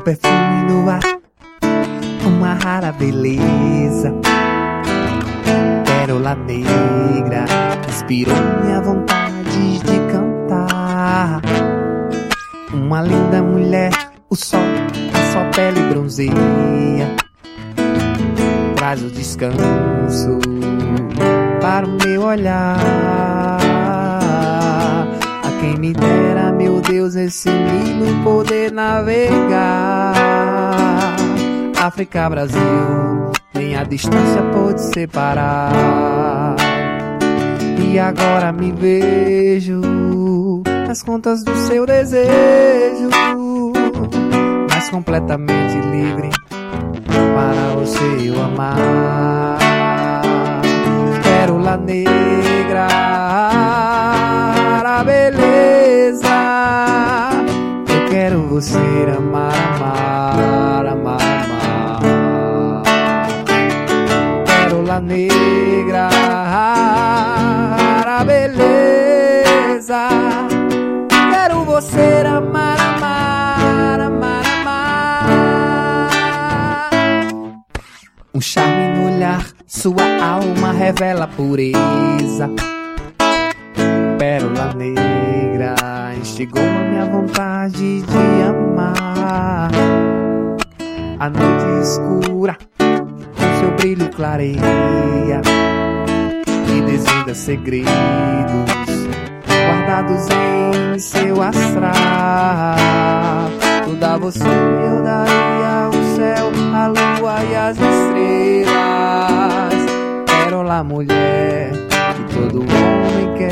perfume no ar, uma rara beleza. Pérola negra inspirou minha vontade de cantar. Uma linda mulher, o sol, a sua pele bronzeia, traz o descanso para o meu olhar. A quem me dera, meu Deus, esse Nilo poder navegar. África, Brasil, nem a distância pode separar. E agora me vejo nas contas do seu desejo, mas completamente livre para você eu amar. Pérola negra, a beleza, eu quero você amar, amar, amar, amar. Pérola negra, a beleza, quero você amar, amar, amar, amar. Um charme no olhar, sua alma revela a pureza. Pérola negra instigou a minha vontade de amar. A noite escura com seu brilho clareia e desvenda segredos guardados em seu astral. Tudo a você eu daria, o céu, a lua e as estrelas. Pérola mulher que todo homem quer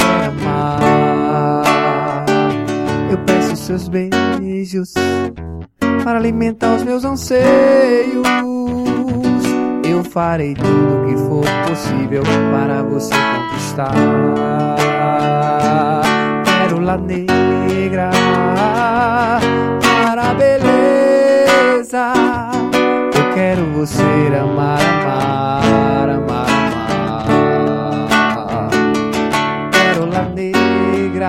amar. Eu peço seus beijos para alimentar os meus anseios. Eu farei tudo o que for possível para você conquistar. Pérola negra, para a beleza, eu quero você amar, amar, amar, amar. Pérola negra,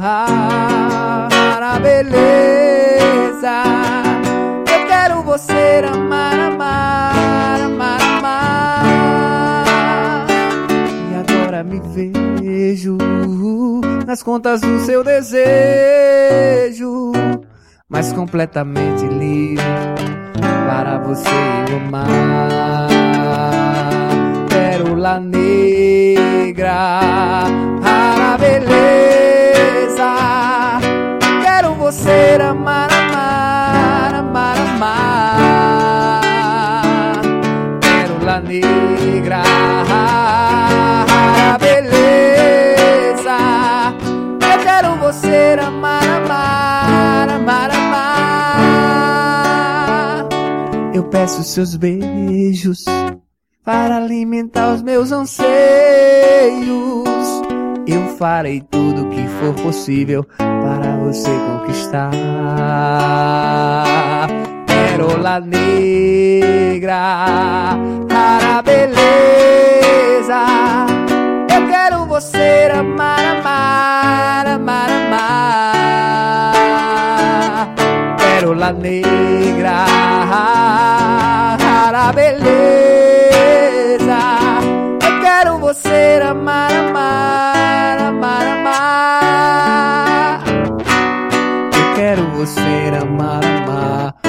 para a beleza, eu quero você amar, amar, amar, amar. E agora me vejo nas contas do seu desejo, mas completamente livre para você amar. Pérola negra, a beleza, quero você amar, amar, amar, amar. Pérola negra, a beleza, eu quero você amar, amar, amar, amar. Eu peço seus beijos para alimentar os meus anseios. Eu farei tudo o que for possível para você conquistar. Pérola negra, para a beleza, eu quero você amar, amar, amar, amar. Pérola negra, para a beleza, eu quero você amar, amar, amar, amar. Eu quero você amar, amar.